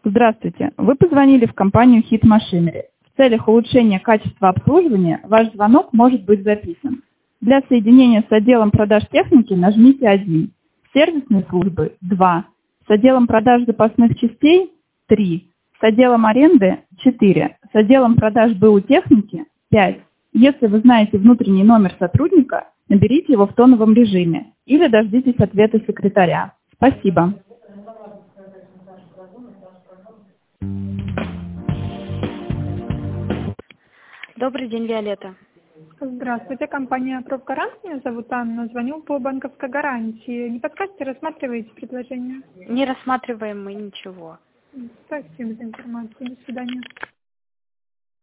Здравствуйте. Вы позвонили в компанию Hit Machinery. В целях улучшения качества обслуживания ваш звонок может быть записан. Для соединения с отделом продаж техники нажмите 1, сервисной службы 2, с отделом продаж запасных частей 3, с отделом аренды 4, с отделом продаж БУ техники 5. Если вы знаете внутренний номер сотрудника, наберите его в тоновом режиме или дождитесь ответа секретаря. Спасибо. Добрый день, Виолетта. Здравствуйте, компания «Профгарант». Меня зовут Анна. Звоню по банковской гарантии. Не подскажете, рассматриваете предложение? Не рассматриваем мы ничего. Спасибо за информацию. До свидания.